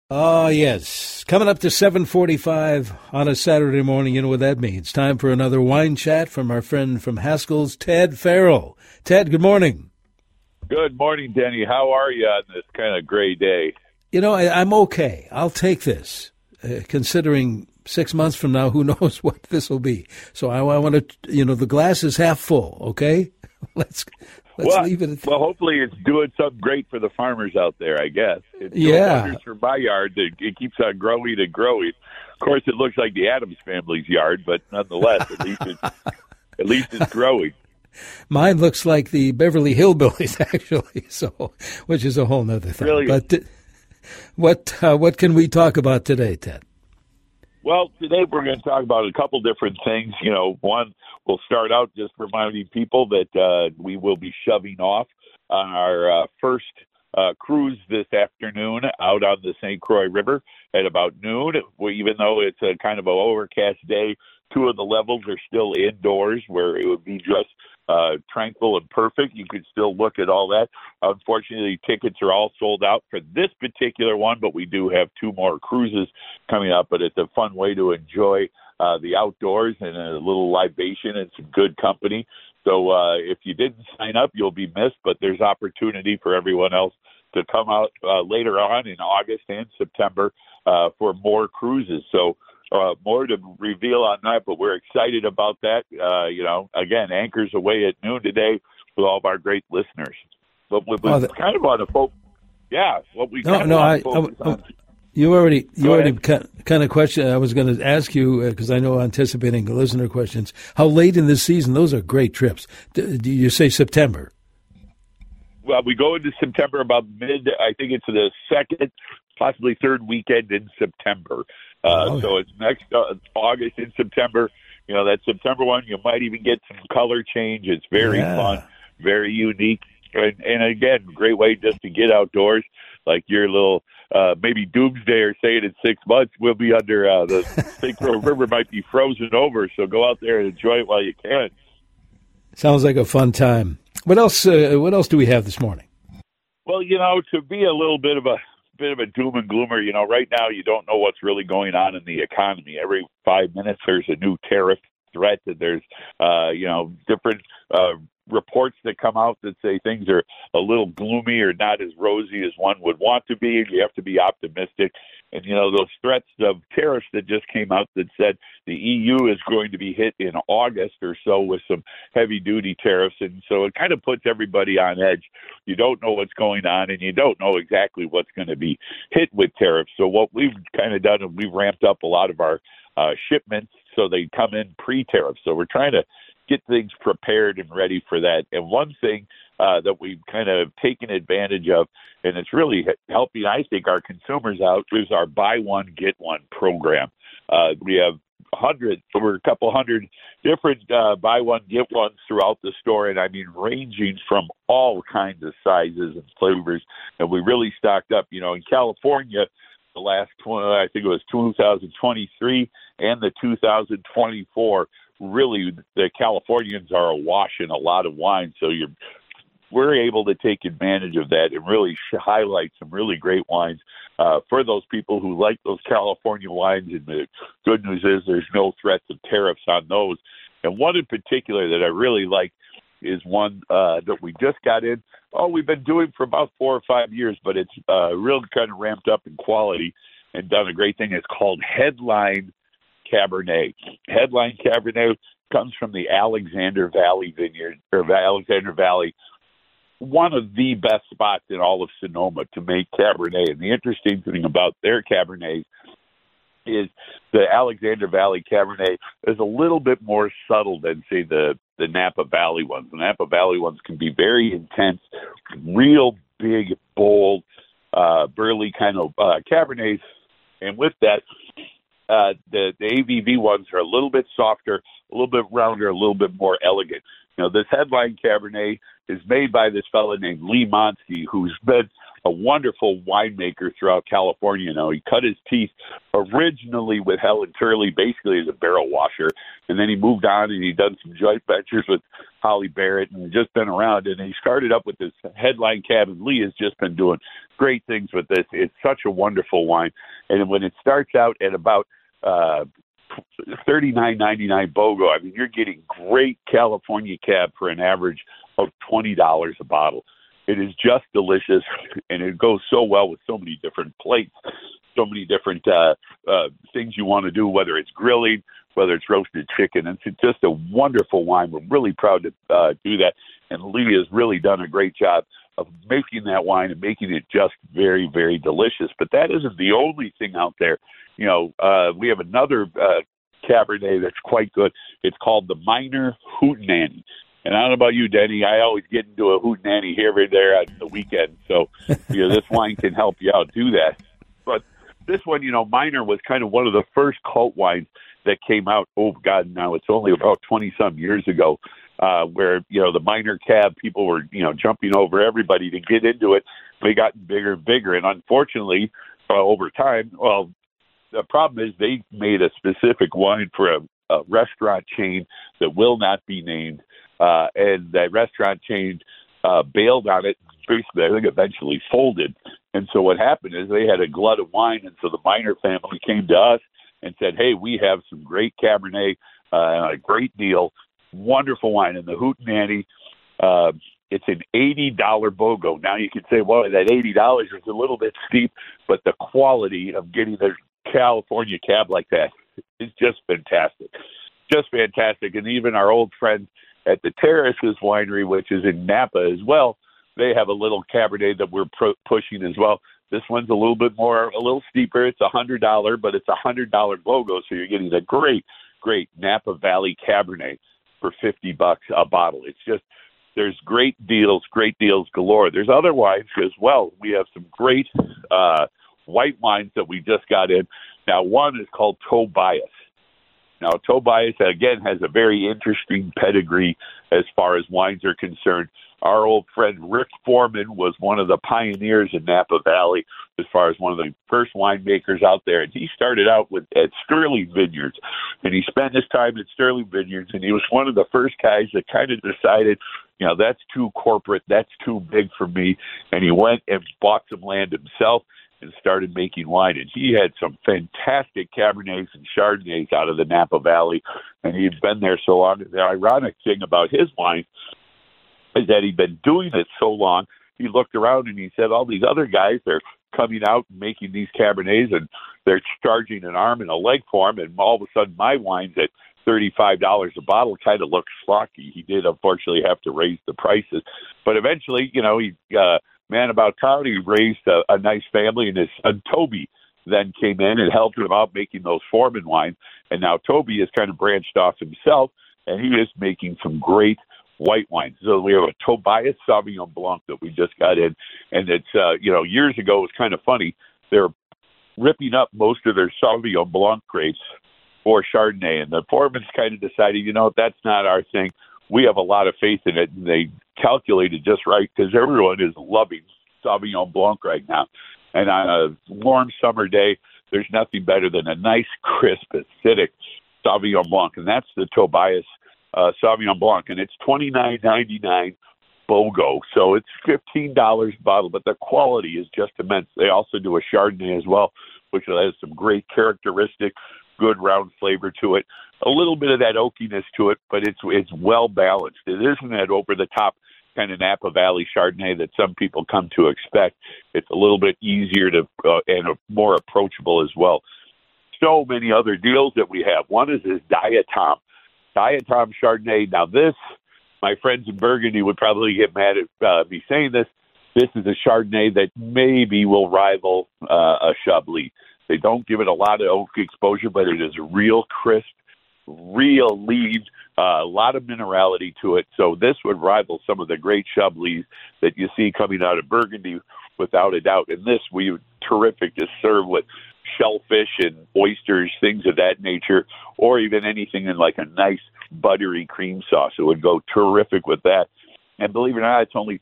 Oh, yes. Coming up to 7:45 on a Saturday morning, you know what that means. Time for another wine chat from our friend from Haskell's, Ted Farrell. Ted, good morning. Good morning, Denny. How are you on this kind of gray day? You know, I'm okay. I'll take this, considering 6 months from now, who knows what this will be. So I want to, the glass is half full, okay? Let's leave it at that. Well, hopefully it's doing something great for the farmers out there, I guess. It's doing wonders for my yard. It keeps on growing and growing. Of course, it looks like the Addams family's yard, but nonetheless, at least it's growing. Mine looks like the Beverly Hillbillies, actually, which is a whole nother thing. Brilliant. But what can we talk about today, Ted? Well, today we're going to talk about a couple different things. One, we'll start out just reminding people that we will be shoving off on our first cruise this afternoon out on the St. Croix River at about noon. Even though it's a kind of an overcast day, two of the levels are still indoors where it would be just tranquil and perfect. You could still look at all that. Unfortunately, tickets are all sold out for this particular one, but we do have two more cruises coming up. But it's a fun way to enjoy the outdoors and a little libation and some good company. So if you didn't sign up, you'll be missed, but there's opportunity for everyone else to come out later on in August and September for more cruises. So more to reveal on that, but we're excited about that. Again, Anchor's away at noon today with all of our great listeners. But we're kind of on a focus. Yeah, what we kind of focus on. You already kind of question. I was going to ask you because I know anticipating listener questions. How late in the season? Those are great trips. Do you say September? Well, we go into September about I think it's the second, possibly third weekend in September. So it's next August and September. That September one, you might even get some color change. It's very fun, very unique. And again, great way just to get outdoors. Like your little, maybe doomsdayer saying in 6 months, we'll be under the St. Croix River might be frozen over. So go out there and enjoy it while you can. Sounds like a fun time. What else do we have this morning? Well, to be a little bit of a doom and gloomer, right now you don't know what's really going on in the economy. Every 5 minutes there's a new tariff threat, that there's, different reports that come out that say things are a little gloomy or not as rosy as one would want to be. You have to be optimistic. And, those threats of tariffs that just came out that said the EU is going to be hit in August or so with some heavy-duty tariffs. And so it kind of puts everybody on edge. You don't know what's going on, and you don't know exactly what's going to be hit with tariffs. So what we've kind of done is we've ramped up a lot of our shipments so they come in pre-tariff. So we're trying to get things prepared and ready for that. And one thing that we've kind of taken advantage of, and it's really helping, I think, our consumers out, is our buy one, get one program. We have over a couple hundred different buy one, get ones throughout the store, and I mean ranging from all kinds of sizes and flavors. And we really stocked up. In California, the last, I think it was 2023 and the 2024, really the Californians are awash in a lot of wine. So we're able to take advantage of that and really highlight some really great wines for those people who like those California wines. And the good news is there's no threats of tariffs on those. And one in particular that I really like is one that we just got in. We've been doing for about 4 or 5 years, but it's really kind of ramped up in quality and done a great thing. It's called Headline Cabernet. Headline Cabernet comes from the Alexander Valley vineyard, or Alexander Valley, one of the best spots in all of Sonoma to make Cabernet. And the interesting thing about their Cabernet is the Alexander Valley Cabernet is a little bit more subtle than, say, the Napa Valley ones. The Napa Valley ones can be very intense, real big, bold, burly kind of Cabernets. And with that, the AVV ones are a little bit softer, a little bit rounder, a little bit more elegant. This Headline Cabernet is made by this fellow named Lee Monsky, who's been a wonderful winemaker throughout California. He cut his teeth originally with Helen Turley, basically as a barrel washer, and then he moved on and he done some joint ventures with Holly Barrett, and just been around. And he started up with this headline cab, and Lee has just been doing great things with this. It's such a wonderful wine. And when it starts out at about $39.99 BOGO, I mean, you're getting great California cab for an average of $20 a bottle. It is just delicious, and it goes so well with so many different plates, so many different things you want to do, whether it's grilling, whether it's roasted chicken. It's just a wonderful wine. We're really proud to do that, and Lee has really done a great job of making that wine and making it just very, very delicious. But that isn't the only thing out there. You know, we have another Cabernet that's quite good. It's called the Minor Hootenanny. And I don't know about you, Denny, I always get into a hootenanny here and there on the weekend. So, you know, this wine can help you out do that. But this one, you know, Minor was kind of one of the first cult wines that came out. Oh, God, now it's only about 20-some years ago, where, you know, the Minor cab, people were, you know, jumping over everybody to get into it. They got bigger and bigger. And unfortunately, over time, well, the problem is they made a specific wine for a restaurant chain that will not be named. And that restaurant chain bailed on it. Basically, I think eventually folded. And so what happened is they had a glut of wine, and so the Minor family came to us and said, hey, we have some great Cabernet, a great deal, wonderful wine. And the Hootenanny, it's an $80 BOGO. Now you could say, well, that $80 is a little bit steep, but the quality of getting a California cab like that is just fantastic. Just fantastic. And even our old friends at the Terraces Winery, which is in Napa as well, they have a little Cabernet that we're pushing as well. This one's a little bit more, a little steeper. It's $100, but it's $100 BOGO, so you're getting a great, great Napa Valley Cabernet for $50 a bottle. It's just, there's great deals galore. There's other wines as well. We have some great white wines that we just got in. Now, one is called Tobias. Now, Tobias, again, has a very interesting pedigree as far as wines are concerned. Our old friend Rick Foreman was one of the pioneers in Napa Valley as far as one of the first winemakers out there. And he started out at Sterling Vineyards, and he spent his time at Sterling Vineyards, and he was one of the first guys that kind of decided, you know, that's too corporate, that's too big for me. And he went and bought some land himself and started making wine. And he had some fantastic Cabernets and Chardonnays out of the Napa Valley, and he'd been there so long. The ironic thing about his wine is that he'd been doing it so long, he looked around and he said, all these other guys, they're coming out and making these Cabernets, and they're charging an arm and a leg for them, and all of a sudden my wine's at $35 a bottle. Kind of looks schlocky. He did unfortunately have to raise the prices, but eventually, you know, he man about town, he raised a nice family, and his son Toby then came in and helped him out making those Foreman wines. And now Toby has kind of branched off himself, and he is making some great white wines. So we have a Tobias Sauvignon Blanc that we just got in, and it's, you know, years ago it was kind of funny. They're ripping up most of their Sauvignon Blanc grapes for Chardonnay, and the Foremans kind of decided, you know, that's not our thing. We have a lot of faith in it, and they calculated just right because everyone is loving Sauvignon Blanc right now. And on a warm summer day, there's nothing better than a nice, crisp, acidic Sauvignon Blanc, and that's the Tobias Sauvignon Blanc, and it's $29.99 BOGO, so it's $15 a bottle, but the quality is just immense. They also do a Chardonnay as well, which has some great characteristics, good round flavor to it, a little bit of that oakiness to it, but it's well balanced. It isn't that over-the-top kind of Napa Valley Chardonnay that some people come to expect. It's a little bit easier to and more approachable as well. So many other deals that we have. One is this Diatom Chardonnay. Now this, my friends in Burgundy would probably get mad at me saying this. This is a Chardonnay that maybe will rival a Chablis. They don't give it a lot of oak exposure, but it is real crisp, real lean, a lot of minerality to it. So this would rival some of the great Chablis that you see coming out of Burgundy without a doubt. And this we would terrific to serve with shellfish and oysters, things of that nature, or even anything in like a nice buttery cream sauce. It would go terrific with that. And believe it or not, it's only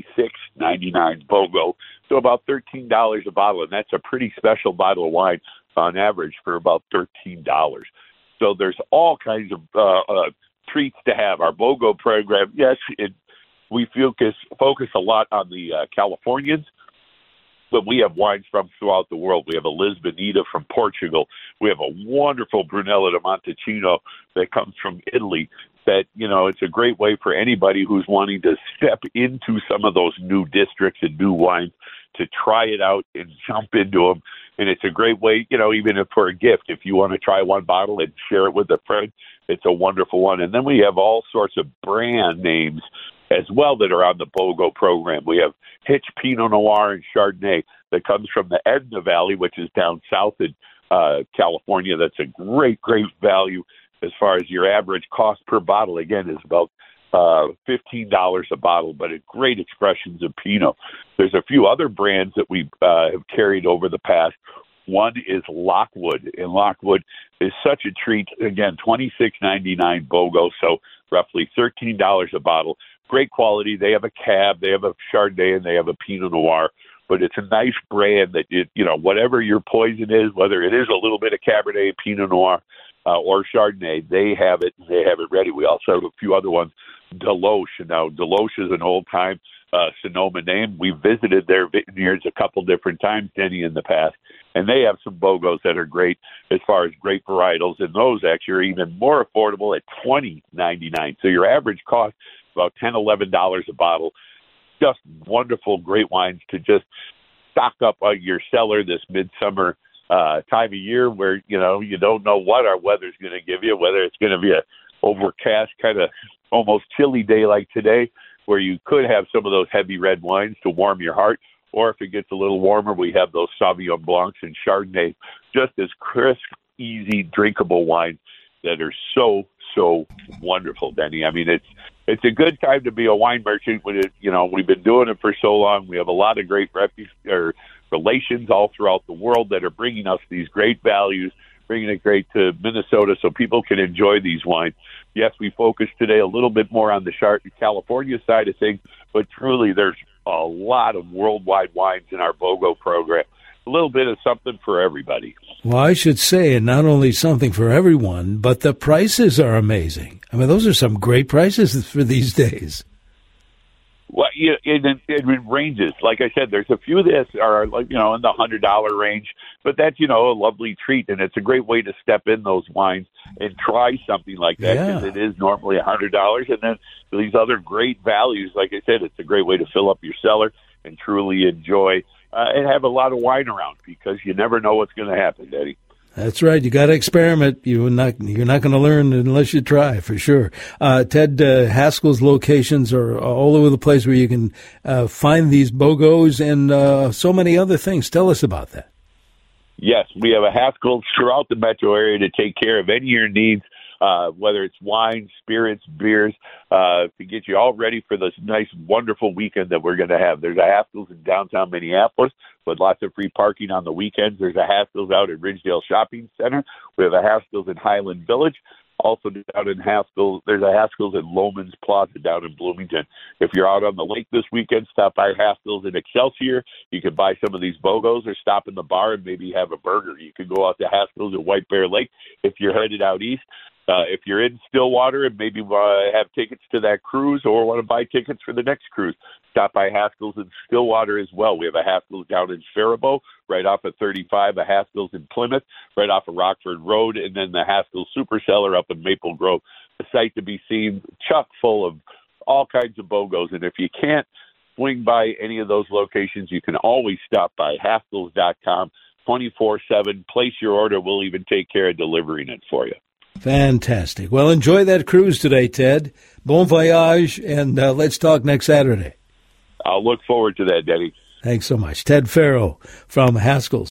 $26.99 BOGO, so about $13 a bottle, and that's a pretty special bottle of wine on average for about $13. So there's all kinds of treats to have. Our BOGO program, yes, we focus a lot on the Californians, but we have wines from throughout the world. We have a Lisbonita from Portugal. We have a wonderful Brunello di Montalcino that comes from Italy. That, it's a great way for anybody who's wanting to step into some of those new districts and new wines to try it out and jump into them. And it's a great way, even if for a gift, if you want to try one bottle and share it with a friend, it's a wonderful one. And then we have all sorts of brand names as well that are on the BOGO program. We have Hitch Pinot Noir and Chardonnay that comes from the Edna Valley, which is down south in California. That's a great, great value as far as your average cost per bottle. Again, is about $15 a bottle, but great expressions of Pinot. There's a few other brands that we have carried over the past. One is Lockwood, and Lockwood is such a treat. Again, $26.99 BOGO, so roughly $13 a bottle. Great quality. They have a Cab, they have a Chardonnay, and they have a Pinot Noir. But it's a nice brand that, whatever your poison is, whether it is a little bit of Cabernet, Pinot Noir, or Chardonnay, they have it. They have it ready. We also have a few other ones. Deloche. Now, Deloche is an old-time Sonoma name. We visited their vineyards a couple different times, Denny, in the past, and they have some BOGOs that are great as far as great varietals, and those actually are even more affordable at $20.99. So your average cost is about $10, $11 a bottle. Just wonderful, great wines to just stock up your cellar this midsummer time of year where, you don't know what our weather's going to give you, whether it's going to be a overcast, kind of almost chilly day like today, where you could have some of those heavy red wines to warm your heart. Or if it gets a little warmer, we have those Sauvignon Blancs and Chardonnay, just as crisp, easy, drinkable wines that are so, so wonderful, Denny. I mean, it's a good time to be a wine merchant. We've been doing it for so long. We have a lot of great relations all throughout the world that are bringing us these great values, bringing it great to Minnesota so people can enjoy these wines. Yes, we focus today a little bit more on the California side of things, but truly there's a lot of worldwide wines in our BOGO program. A little bit of something for everybody. Well, I should say, and not only something for everyone, but the prices are amazing. I mean, those are some great prices for these days. Well, it ranges. Like I said, there's a few that are in the $100 range, but that's a lovely treat, and it's a great way to step in those wines and try something like that because it is normally $100, and then these other great values. Like I said, it's a great way to fill up your cellar and truly enjoy and have a lot of wine around because you never know what's going to happen, Eddie. That's right. You got to experiment. You're not going to learn unless you try, for sure. Ted, Haskell's locations are all over the place where you can find these BOGOs and so many other things. Tell us about that. Yes, we have a Haskell's throughout the metro area to take care of any of your needs, whether it's wine, spirits, beers, to get you all ready for this nice, wonderful weekend that we're going to have. There's a Haskell's in downtown Minneapolis with lots of free parking on the weekends. There's a Haskell's out at Ridgedale Shopping Center. We have a Haskell's in Highland Village. Also down in Haskell, there's a Haskell's in Loman's Plaza down in Bloomington. If you're out on the lake this weekend, stop by Haskell's in Excelsior. You can buy some of these BOGOs or stop in the bar and maybe have a burger. You can go out to Haskell's at White Bear Lake if you're headed out east. If you're in Stillwater and maybe have tickets to that cruise or want to buy tickets for the next cruise, stop by Haskell's in Stillwater as well. We have a Haskell's down in Faribault, right off of 35, a Haskell's in Plymouth, right off of Rockford Road, and then the Haskell's Super Cellar up in Maple Grove, a site to be seen, chock full of all kinds of BOGOs. And if you can't swing by any of those locations, you can always stop by Haskells.com 24/7. Place your order. We'll even take care of delivering it for you. Fantastic. Well, enjoy that cruise today, Ted. Bon voyage, and let's talk next Saturday. I'll look forward to that, Denny. Thanks so much. Ted Farrow from Haskell's.